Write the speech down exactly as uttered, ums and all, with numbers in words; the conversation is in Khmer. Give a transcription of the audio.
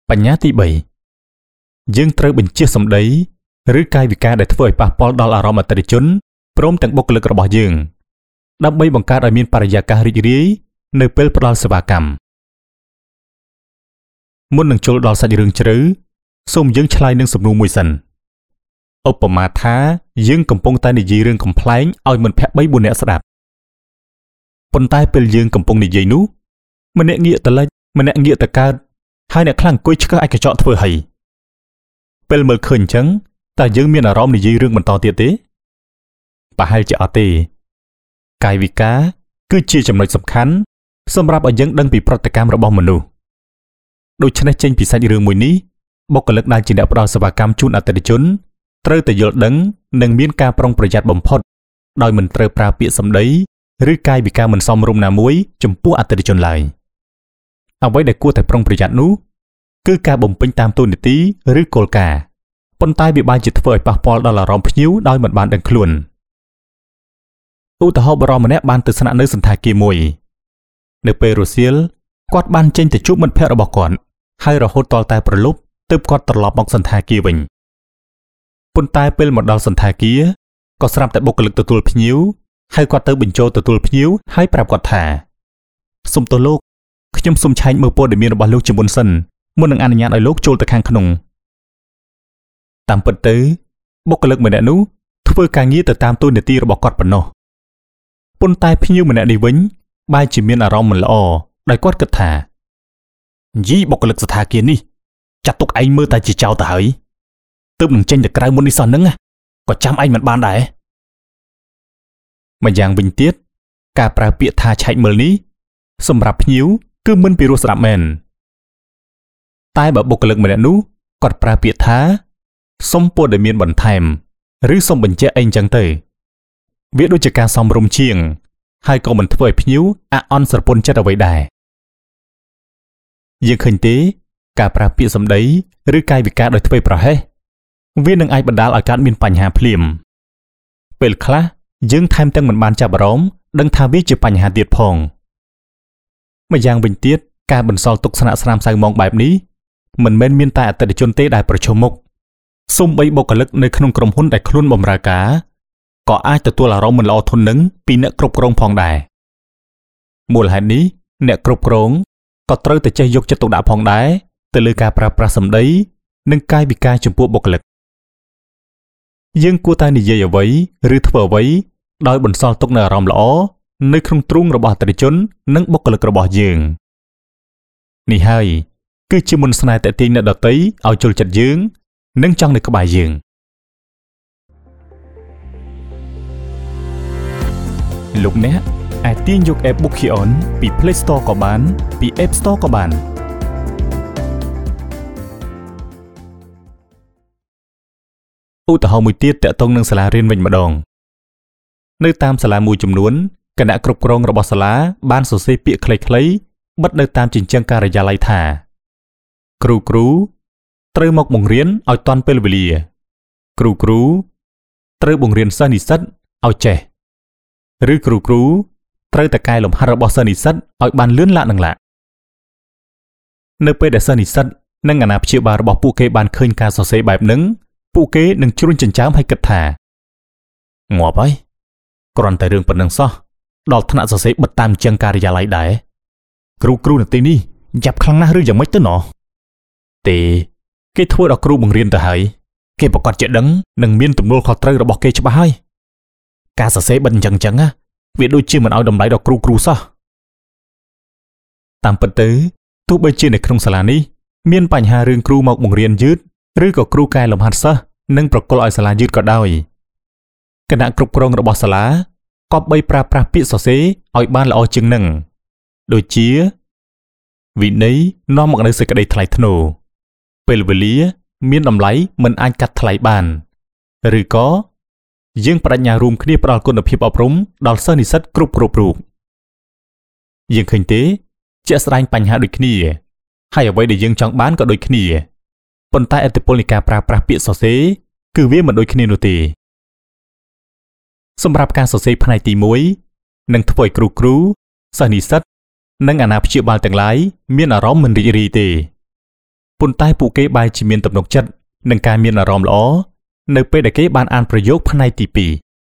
បញ្ញាទីបីយើងត្រូវបញ្ជាសម្ដីឬកាយវិការដែលធ្វើឲ្យប៉ះពាល់ដល់អារម្មណ៍អតិថិជនព្រមទាំងបុគ្គលិករបស់យើងដើម្បីបង្កើតឲ្យមានបរិយាកាសរីករាយនៅពេលផ្ដល់សេវាកម្មមុននឹងចូលដល់សាច់រឿងជ្រៅសូមយើងឆ្លើយនឹងសំណួរមួយសិនឧបមាថាយើងកំពុងតែនិយាយរឿងកំ pl ែងឲ្យមិត្តភក្តិបី បួននាក់ស្ដាប់ប៉ុន្តែពេលយើងកំពុងនិយាយនោះម្នាក់ងាកទៅលិចម្នាក់ងាកទៅកើតហើយអ្នកខ្លះអង្គុយឆ្កឹះឯកញ្ចក់ធ្វើហីពេលមើលឃើញអញ្ចឹងតើយើងមានអារម្មណ៍និយាយរឿងបន្តទៀតទេប្រហែលជាអត់ទេកាយវិការគឺជាចំណុចសំខាន់សម្រាប់ឲ្យយើងដឹងពីប្រតិកម្មរបស់មនុស្សដូច្នេះចេញពីសាច់រឿងមួយនេះបុគ្គលិកដែលជាអ្នកផ្ដល់សេវាកម្មជូនអតិថិជនត្រូវតែយល់ដឹងនិងមានការប្រុងប្រយ័ត្នបំផុតដោយមិនត្រូវប្រើពាក្យសម្ដីឬកាយវិការមិនសមរម្យណាមួយចំពោះអតិថិជនឡើយអ្វីដែលគួរតែប្រុងប្រយ័ត្ននោះគឺការបំពេញតាមតួនាទីឬគោលការណ៍ប៉ុន្តែវាបានជាធ្វើឲ្យប៉ះពាល់ដល់អារម្មណ៍ភ្ញៀវដោយមិនបានដឹងខ្លួនឧទាហរណ៍បរិមម្នាក់បានទៅស្នាក់នៅសន្តាគារមួយនៅពេលរសៀលគាត់បានចេញទៅជួបមិត្តភក្តិរបស់គាត់ហើយរហូតទាល់តែព្រលប់ទើបគាត់ត្រឡប់មកសន្តាគារវិញប៉ុន្តែពេលមកដល់សន្តាគារក៏ស្រាប់តែបុគ្គលិកទទួលភ្ញៀវហើយគាត់ទៅបញ្ចូលទទួលភ្ញៀវហើយប្រាប់គាត់ថាសូមទោសលោកខ្ញុំសូមឆែកមើលព័ត៌មានរបស់លោកជាមុនសិនមុននឹងអនុញ្ញាតឲ្យលោកចូលទៅខាងក្នុងតាមពិតទៅបុគ្គលិកម្នាក់នោះធ្វើការងារទៅតាមតួនាទីរបស់គាត់ប៉ុណ្ណោះប៉ុន្តែភ្ញៀវម្នាក់នេះវិញបែរជាមានអារម្មណ៍មិនល្អដោយគាត់គិតថាយីបុគ្គលិកសន្តាគារនេះចាត់ទុកឯងមើលតែជាចោលទៅហើយទើបនឹងចេញទៅក្រៅមុននេះសោះហ្នឹងក៏ចាំឯងមិនបានដែរម្យ៉ាងវិញទៀតការប្រើពាក្យថាឆែកមើលនេះសម្រាប់ភ្ញៀវគឺមិនពីរោះស្ដាប់មែនតែបើបុគ្គលិកម្នាក់នោះគាត់ប្រើពាក្យថាសុំព័ត៌មានបន្ថែមឬសុំបញ្ជាក់អីចឹងទៅវាដូចជាការសមរម្យជាងហើយក៏មិនធ្វើឲ្យភ្ញៀវអាក់អន់ស្រពន់ចិត្តអ្វីដែរយើងឃើញទេការប្រើពាក្យសម្ដីឬកាយវិការដោយធ្វេសប្រហែសវានឹងអាចបណ្ដាលឲ្យកើតមានបញ្ហាភ្លាមពេលខ្លះយើងថែមទាំងមិនបានចាប់អារម្មណ៍ដឹងថាវាជាបញ្ហាទៀតផងម្យ៉ាងវិញទៀតការបន្សល់ទុកស្នាក់ស្នាមសៅម៉ងបែបនេះមិនមែនមានតែអតិថិជនទេដែលប្រឈមមុខសូម្បីបុគ្គលិកនៅក្នុងក្រុមហ៊ុនដែលខ្លួនបម្រើការក៏អាចទទួលអារម្មណ៍មិនល្អធន់នឹងពីអ្នកគ្រប់គ្រងផងដែរមូលហេតុនេះអ្នកគ្រប់គ្រងក៏ត្រូវតែចេះយកចិត្តទុកដាក់ផងដែរទៅលើការប្រើប្រាស់សម្ដីនិងកាយវិការចំពោះបុគ្គលិកយើងគួរតែនិយាយអ្វីឬធ្វើអ្វីដោយបន្សល់ទុកនូវអារម្មណ៍ល្អនៅក្នុងទ្រូងរបស់អតិថិជននិងបុគ្គលិករបស់យើងនេះហើយគឺជាមន្តស្នេហ៍តេទៀងអ្នកដទៃឲ្យជល់ចិត្តយើងនិងចង់នៅក្បែរយើងលោកអ្នកអាចទាញយក App Bookion ពី Play Store ក៏បានពី App Store ក៏បានឧទាហរណ៍មួយទៀតទាក់ទងនឹងសាលារៀនវិញម្ដងនៅតាមសាលាមួយចំនួនគណៈគ្រប់គ្រងរបស់សាលាបានសរសេរពាក្យខ្លីៗបិទនៅតាមជញ្ជាំងការិយាល័យថាគ្រូគ្រូត្រូវមកបង្រៀនឲ្យទាន់ពេលវេលាគ្រូគ្រូត្រូវបង្រៀនសិស្សនិស្សិតឲ្យចេះឬគ្រូគ្រូត្រូវតែកែលម្អិតរបស់សិស្សនិស្សិតឲ្យបានលឿនឡាក់នឹងឡាក់នៅពេលដែលសិស្សនិស្សិតនិងអាណាព្យាបាលរបស់ពួកគេបានឃើញការសរសេរបែបហ្នឹងពួកគេនឹងជ្រួញចិញ្ចើមឲ្យគិតថាងាប់ហើយគ្រាន់តែរឿងប៉ុណ្្នឹងសោះដល់ថ្នាក់សរសេរបិទតាមជញ្ជាំងការិយាល័យដែរគ្រូគ្រូនៅទីនេះយ៉ាប់ខ្លាំងណាស់ឬយ៉ាងម៉េចទៅណោះទេគេធ្វើដល់គ្រូបង្រៀនទៅហើយគេប្រកាសជាដឹងនិងមានទំនួលខុសត្រូវរបស់គេច្បាស់ហើយការសរសេរបិទអញ្ចឹងអញ្ចឹងវាដូចជាមិនឲ្យតម្លៃដល់គ្រូគ្រូសោះតាមពិតទៅទោះបីជានៅក្នុងសាលានេះមានបញ្ហារឿងគ្រូមកបង្រៀនយឺតឬក៏គ្រូកែលម្អិតសិស្សនិងប្រគល់ឲ្យសាលាយឺតក៏ដោយគណៈគ្រប់គ្រងរបស់សាលាគប្បីប្រើប្រាស់ពាក្យសរសេរឲ្យបានល្អជាងនឹងដូចជាវិន័យនាំមកនូវសេចក្តីថ្លៃថ្នូរពេលវេលាមានតម្លៃមិនអាចកាត់ថ្លៃបានឬក៏យើងបដិញ្ញារួមគ្នាផ្ដល់គុណភាពអប់រំដល់សិស្សនិស្សិតគ្រប់គ្រប់រូបយើងឃើញទេជាក់ស្ដែងបញ្ហាដូចគ្នាហើយអ្វីដែលយើងចង់បានក៏ដូចគ្នាប៉ុន្តែឥទ្ធិពលនៃការប្រើប្រាស់ពាក្យសរសេរគឺវាមិនដូចគ្នានោះទេសម្រាប់ការសរសេរផ្នែកទីមួយនឹងធ្វើឲ្យគ្រូគ្រូសិស្សនិស្សិតនិងអាណាព្យាបាលទាំងឡាយមានអារម្មណ៍មិនរីករាយទេប៉ុន្តែពួកគេបែរជាមានទំនុកចិត្តនឹងការមានអារម្មណ៍ល្អនៅពេលដែលគេបានអានប្រយោគផ្នែកទីពីរ